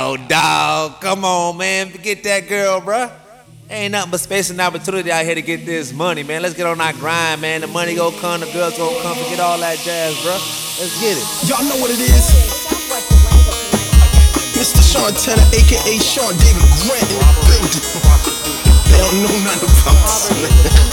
No, dog. Come on, man. Forget that girl, bruh. Ain't nothing but space and opportunity out here to get this money, man. Let's get on our grind, man. The money gon' come, the girls gon' come. Forget all that jazz, bruh. Let's get it. Y'all know what it is. Mr. Sean Tanner, a.k.a. Sean David Grant in the building. They don't know nothing about this, man.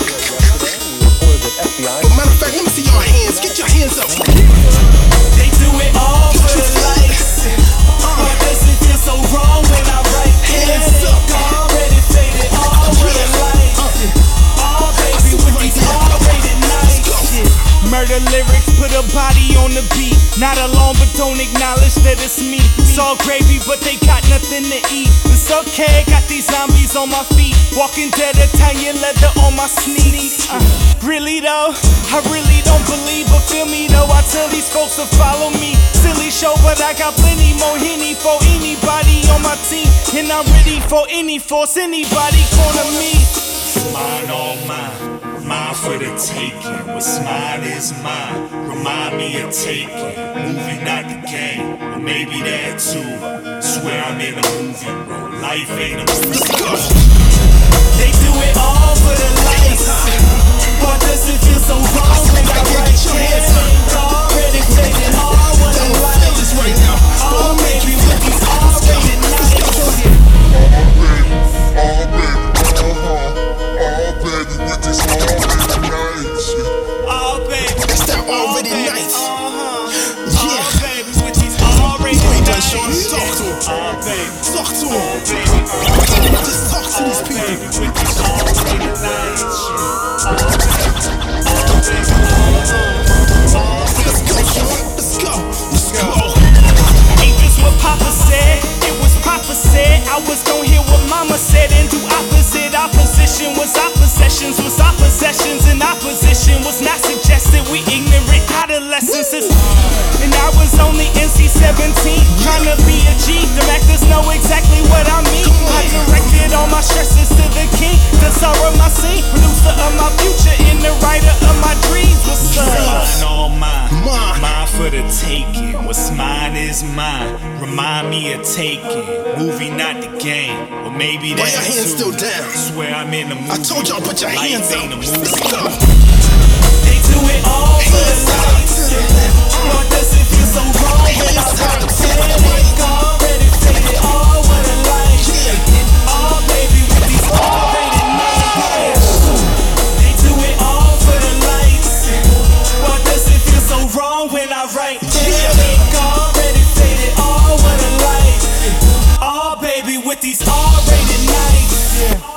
But matter of fact, let me see your hands. Get your hands up. They do it all for the likes. Why does it feel so wrong when I write? Hands up. Already faded, all for the likes. All baby with these R-rated nights. Murder lyrics, put a body on the beat. Not alone, but don't acknowledge that it's me. It's all gravy, but they got nothing to eat. It's okay, got these zombies on my feet. Walking dead, Italian leather on my sneaks. Really though, I really don't believe, but feel me though. I tell these folks to follow me. Silly show, but I got plenty more Henny for anybody on my team. And I'm ready for any force, anybody corner me. Mine, all mine, mine for the taking. What's mine is mine. Remind me of taking. Movie, not the game, or maybe that too. Swear I'm in a movie, bro. Life ain't a movie. They do it all for the likes. Why does it feel so wrong when I write? Already faded, all what I like. Right now. All baby with these R-rated nights. All baby. That's that already nice. Yeah. All baby with these R-rated You ain't done, nights. Sean. Talk to him. All baby. Talk to him. Just talk to these people. Baby with these R-rated nights. Let's go, Sean. Let's go. Let's go. Ain't this what Papa said? It was Papa said I was gon' hear what Mama said and do opposite. Opposition was our possessions, was our possessions, and opposition was not suggested. We ignorant adolescents, and I was only NC-17, trying to be a G. The actors know exactly what I mean. I directed all my stresses to the king, the star of my scene, producer of my future, and the writer of my dreams. What's up? Mine, all mine, Mine. mine for the taking. What's mine is mine. Remind me of taking. Movie, not the game, or maybe Why that your hands too. still down? Swear I'm in a movie. I told y'all put your Life hands up. ain't a Let's movie. go. They do it all for the Hands up likes. to the left. Why does it feel so wrong when I Hands up write? to the right. Already faded, all what I like. Yeah. All baby with these R-rated nights. They do it all for the likes. Why does it feel so wrong when I write? Already faded, all what I like. All baby with these R-rated nights.